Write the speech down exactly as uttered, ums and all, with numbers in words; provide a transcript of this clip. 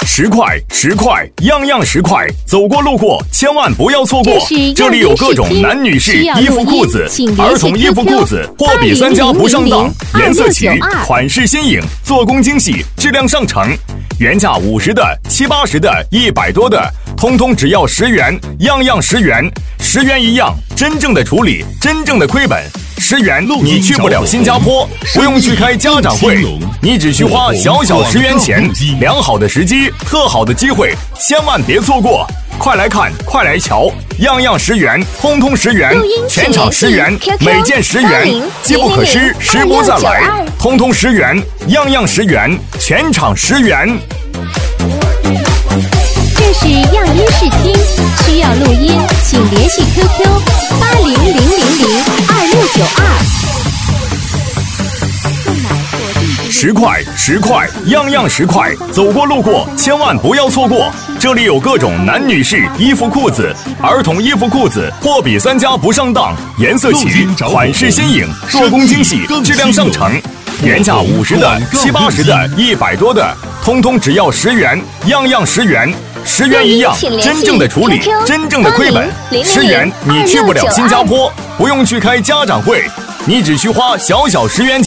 十块，十块，样样十块，走过路过千万不要错过。这里有各种男女士衣服裤子、儿童衣服裤子，货比三家不上当，颜色齐，款式新颖，做工精细，质量上乘。原价五十的、七八十的、一百多的，通通只要十元，样样十元，十元一样，真正的处理，真正的亏本。十元你去不了新加坡，不用去开家长会，你只需花小小十元钱，良好的时机，特好的机会，千万别错过！快来看，快来瞧，样样十元，通通十元，全场十元，每件十元，机不可失，时不再来，通通十元，样样十元，全场十元。 这是样音视听，需要录音，请联系 Q Q 八零零零零二六九二。 十块，十块，样样十块，走过路过千万不要错过。这里有各种男女士衣服裤子、儿童衣服裤子，货比三家不上当，颜色齐，款式新颖，做工精细，质量上乘。原价五十的、七八十的、一百多的，通通只要十元，样样十元。十元一样，真正的处理，真正的亏本。十元你去不了新加坡，不用去开家长会，你只需花小小十元。